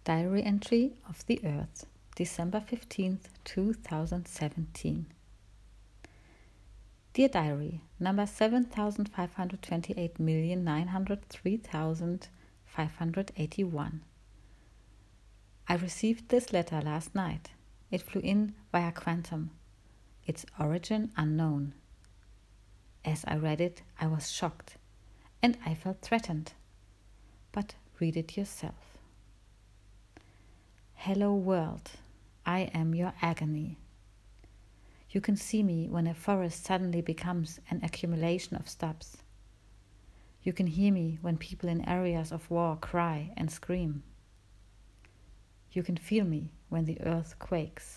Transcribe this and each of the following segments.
Diary entry of the Earth, December 15th, 2017. Dear Diary, number 7,528,903,581. I received this letter last night. It flew in via Quantum. Its origin unknown. As I read it, I was shocked, and I felt threatened. But read it yourself. Hello world, I am your agony. You can see me when a forest suddenly becomes an accumulation of stubs. You can hear me when people in areas of war cry and scream. You can feel me when the earth quakes.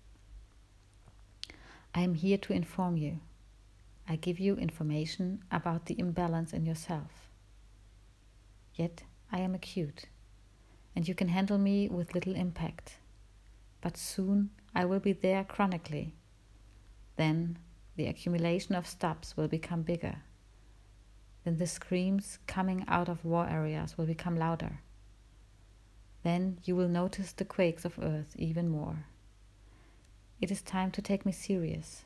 I am here to inform you. I give you information about the imbalance in yourself. Yet I am acute, and you can handle me with little impact. But soon I will be there chronically. Then the accumulation of stubs will become bigger. Then the screams coming out of war areas will become louder. Then you will notice the quakes of earth even more. It is time to take me serious.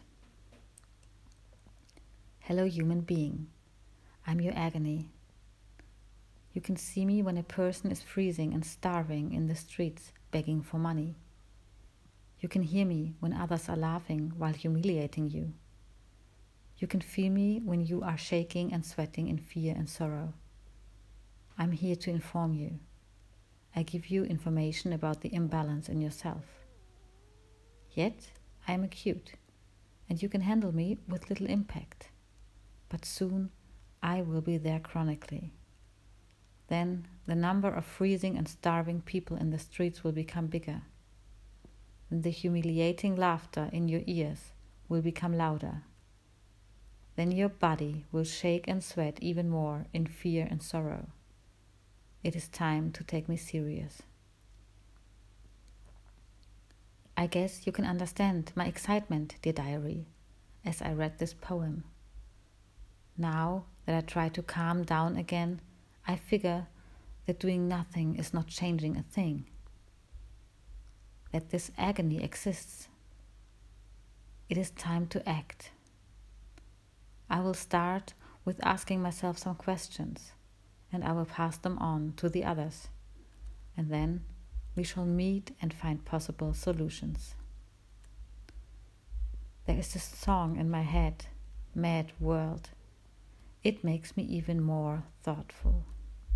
Hello human being, I'm your agony. You can see me when a person is freezing and starving in the streets, begging for money. You can hear me when others are laughing while humiliating you. You can feel me when you are shaking and sweating in fear and sorrow. I'm here to inform you. I give you information about the imbalance in yourself. Yet I am acute, and you can handle me with little impact. But soon I will be there chronically. Then the number of freezing and starving people in the streets will become bigger. Then the humiliating laughter in your ears will become louder. Then your body will shake and sweat even more in fear and sorrow. It is time to take me serious. I guess you can understand my excitement, dear diary, as I read this poem. Now that I try to calm down again, I figure that doing nothing is not changing a thing. That this agony exists. It is time to act. I will start with asking myself some questions, and I will pass them on to the others. And then we shall meet and find possible solutions. There is this song in my head, Mad World. It makes me even more thoughtful.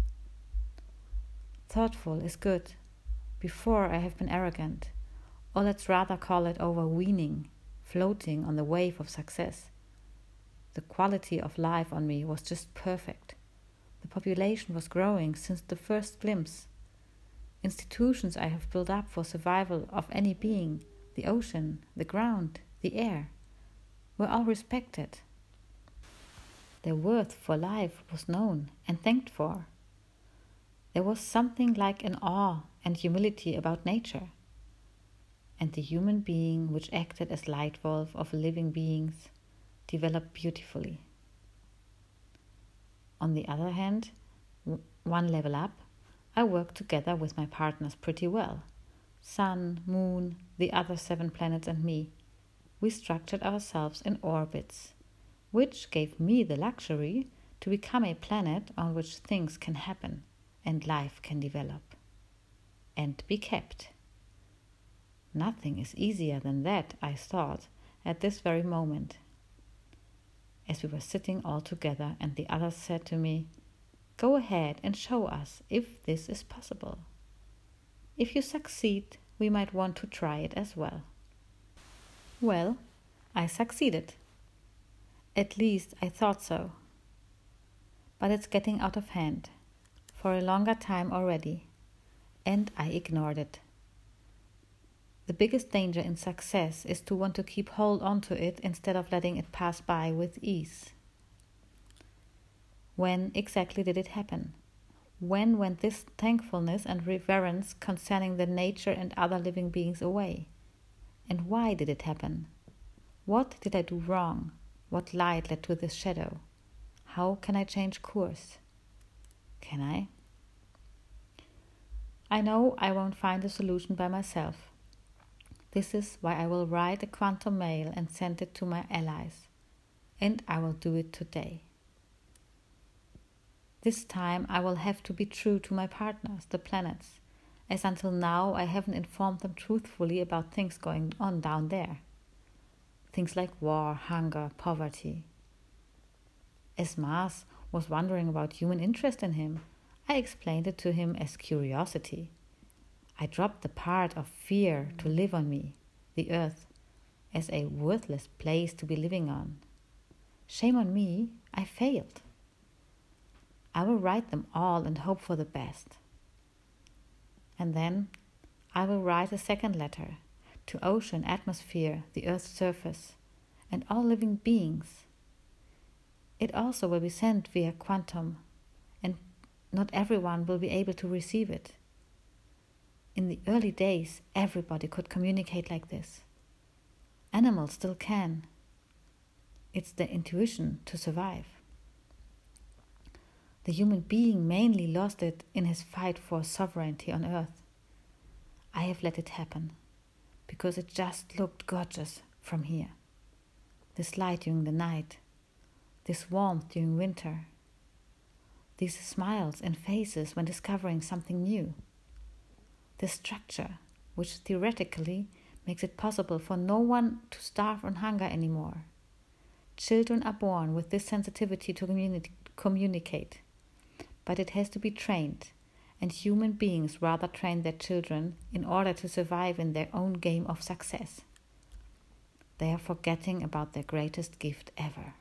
Thoughtful is good. Before I have been arrogant, or let's rather call it overweening, floating on the wave of success. The quality of life on me was just perfect. The population was growing since the first glimpse. Institutions I have built up for survival of any being, the ocean, the ground, the air, were all respected. Their worth for life was known and thanked for. There was something like an awe and humility about nature. And the human being which acted as light valve of living beings developed beautifully. On the other hand, one level up, I worked together with my partners pretty well. Sun, Moon, the other 7 planets and me. We structured ourselves in orbits, which gave me the luxury to become a planet on which things can happen and life can develop and be kept. Nothing is easier than that, I thought, at this very moment. As we were sitting all together and the others said to me, "Go ahead and show us if this is possible. If you succeed, we might want to try it as well." Well, I succeeded. At least I thought so. But it's getting out of hand for a longer time already, and I ignored it. The biggest danger in success is to want to keep hold on to it instead of letting it pass by with ease. When exactly did it happen? When went this thankfulness and reverence concerning the nature and other living beings away? And why did it happen? What did I do wrong? What light led to this shadow? How can I change course? Can I? I know I won't find a solution by myself. This is why I will write a quantum mail and send it to my allies. And I will do it today. This time I will have to be true to my partners, the planets, as until now I haven't informed them truthfully about things going on down there. Things like war, hunger, poverty. As Mars was wondering about human interest in him, I explained it to him as curiosity. I dropped the part of fear to live on me, the Earth, as a worthless place to be living on. Shame on me, I failed. I will write them all and hope for the best. And then I will write a second letter to ocean, atmosphere, the Earth's surface, and all living beings. It also will be sent via quantum, and not everyone will be able to receive it. In the early days, everybody could communicate like this. Animals still can. It's their intuition to survive. The human being mainly lost it in his fight for sovereignty on Earth. I have let it happen, because it just looked gorgeous from here. This light during the night, this warmth during winter, these smiles and faces when discovering something new. This structure, which theoretically makes it possible for no one to starve on hunger anymore. Children are born with this sensitivity to communicate, but it has to be trained, and human beings rather train their children in order to survive in their own game of success. They are forgetting about their greatest gift ever.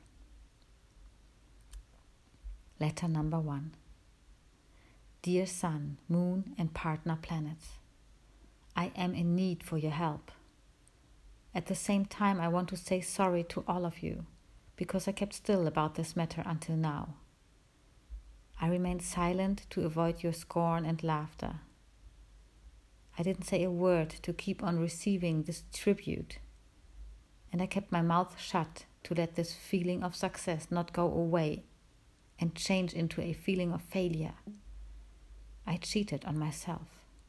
Letter number 1. Dear Sun, Moon, and partner planets, I am in need for your help. At the same time, I want to say sorry to all of you, because I kept still about this matter until now. I remained silent to avoid your scorn and laughter. I didn't say a word to keep on receiving this tribute, and I kept my mouth shut to let this feeling of success not go away and change into a feeling of failure. I cheated on myself.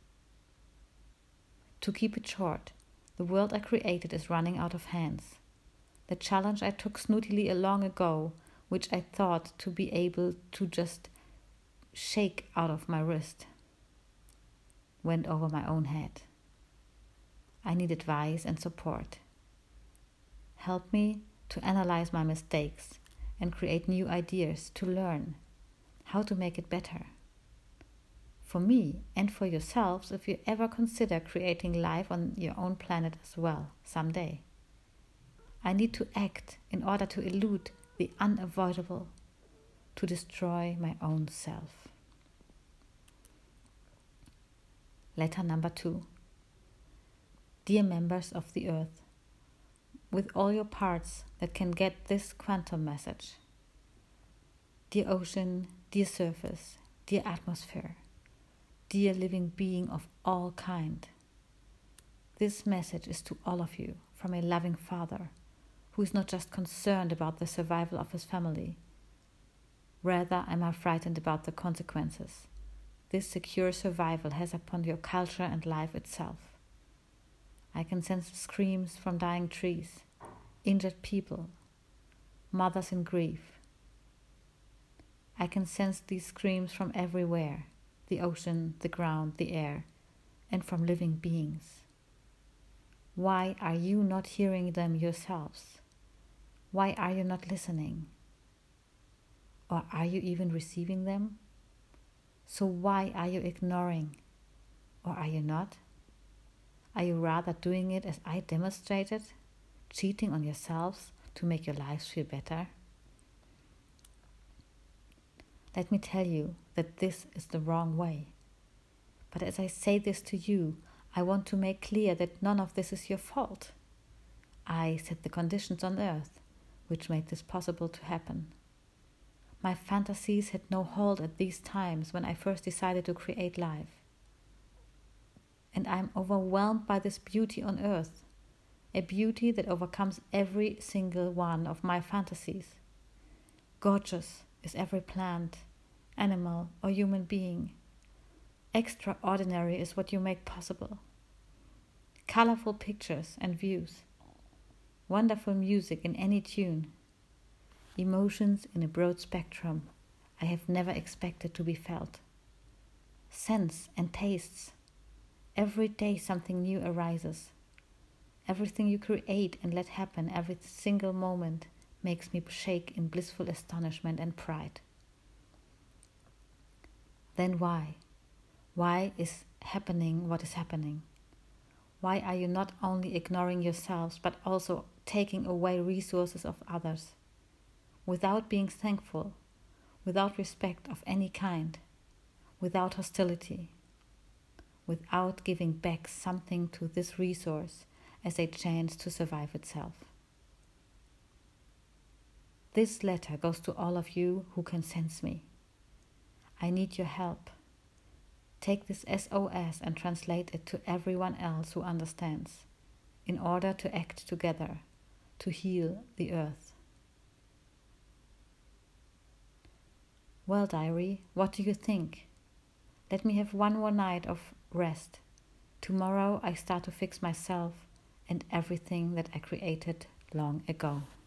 To keep it short, the world I created is running out of hands. The challenge I took snootily long ago, which I thought to be able to just shake out of my wrist, went over my own head. I need advice and support. Help me to analyze my mistakes and create new ideas to learn how to make it better. For me and for yourselves, if you ever consider creating life on your own planet as well someday. I need to act in order to elude the unavoidable, to destroy my own self. Letter number 2. Dear members of the Earth, with all your parts that can get this quantum message. Dear ocean, dear surface, dear atmosphere, dear living being of all kind. This message is to all of you from a loving Father who is not just concerned about the survival of his family. Rather, am I frightened about the consequences this secure survival has upon your culture and life itself. I can sense screams from dying trees, injured people, mothers in grief. I can sense these screams from everywhere, the ocean, the ground, the air, and from living beings. Why are you not hearing them yourselves? Why are you not listening? Or are you even receiving them? So why are you ignoring? Or are you not? Are you rather doing it as I demonstrated, cheating on yourselves to make your lives feel better? Let me tell you that this is the wrong way. But as I say this to you, I want to make clear that none of this is your fault. I set the conditions on Earth which made this possible to happen. My fantasies had no hold at these times when I first decided to create life. And I am overwhelmed by this beauty on Earth, a beauty that overcomes every single one of my fantasies. Gorgeous is every plant, animal, or human being. Extraordinary is what you make possible. Colorful pictures and views. Wonderful music in any tune. Emotions in a broad spectrum I have never expected to be felt. Scents and tastes. Every day something new arises. Everything you create and let happen every single moment makes me shake in blissful astonishment and pride. Then why? Why is happening what is happening? Why are you not only ignoring yourselves but also taking away resources of others? Without being thankful, without respect of any kind, without hostility, without giving back something to this resource as a chance to survive itself. This letter goes to all of you who can sense me. I need your help. Take this SOS and translate it to everyone else who understands, in order to act together, to heal the earth. Well, diary, what do you think? Let me have one more night of rest. Tomorrow I start to fix myself and everything that I created long ago.